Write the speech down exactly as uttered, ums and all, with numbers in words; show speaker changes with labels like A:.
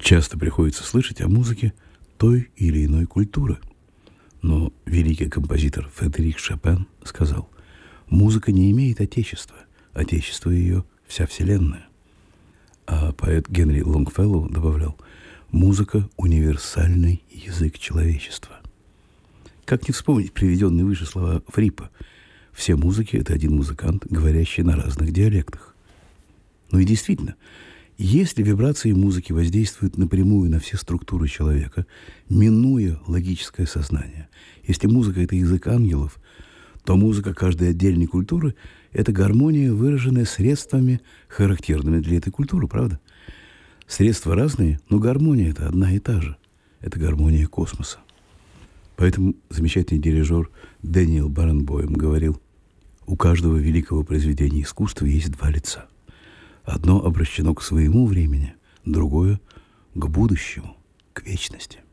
A: Часто приходится слышать о музыке той или иной культуры. Но великий композитор Фредерик Шопен сказал: музыка не имеет отечества, отечество ее – вся вселенная. А поэт Генри Лонгфеллоу добавлял: музыка – универсальный язык человечества. Как не вспомнить приведенные выше слова Фриппа: все музыки – это один музыкант, говорящий на разных диалектах. Ну и действительно, если вибрации музыки воздействуют напрямую на все структуры человека, минуя логическое сознание, если музыка – это язык ангелов, то музыка каждой отдельной культуры – это гармония, выраженная средствами, характерными для этой культуры, правда? Средства разные, но гармония – это одна и та же. Это гармония космоса. Поэтому замечательный дирижер Дэниел Баренбойм говорил: у каждого великого произведения искусства есть два лица. Одно обращено к своему времени, другое – к будущему, к вечности.